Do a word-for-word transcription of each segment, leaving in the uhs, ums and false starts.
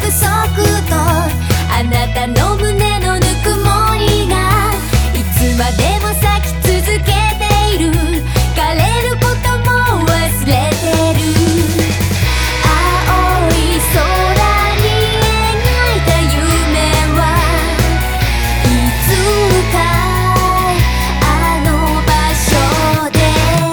束とあなたの胸のぬくもりがいつまでも咲き続けている。枯れることも忘れてる。青い空に描いた夢はいつかあの場所で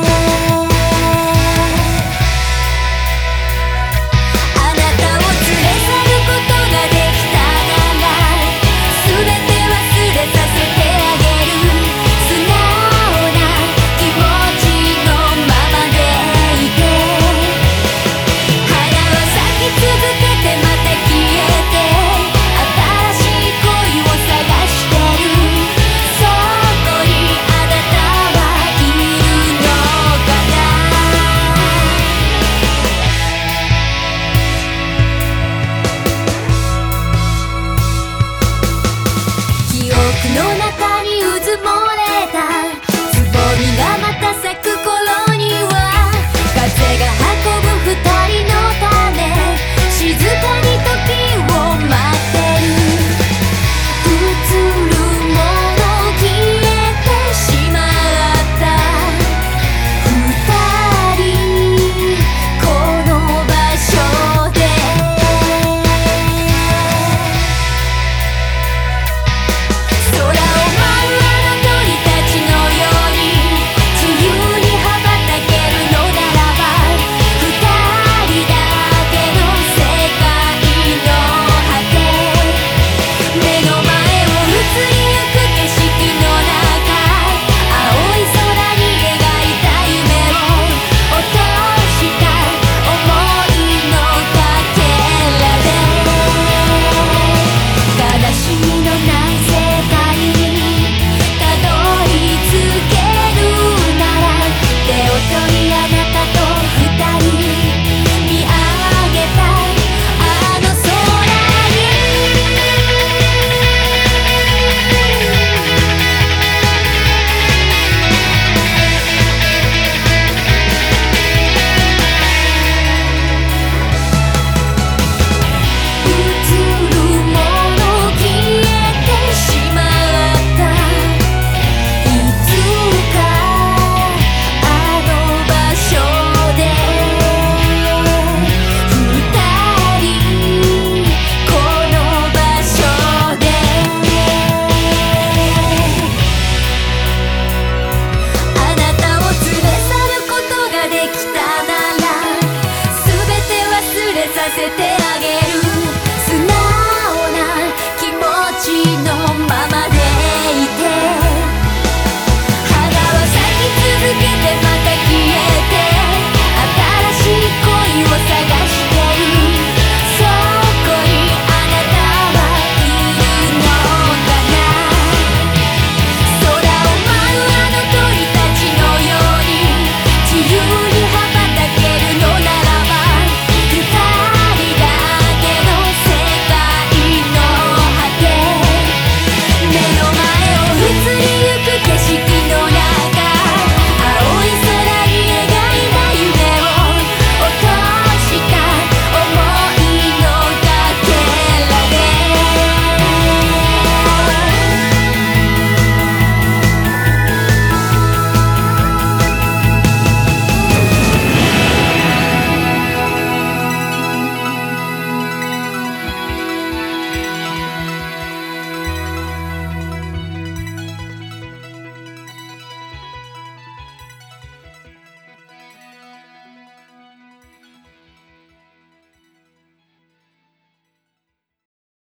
あなたを連れ去ることができたなら全て忘れさせてあげる。素直な気持ちのままでいて花は咲き続けてまた消えて新しい恋を探してる。そこにあなたはいるのかな。記憶の中に渦も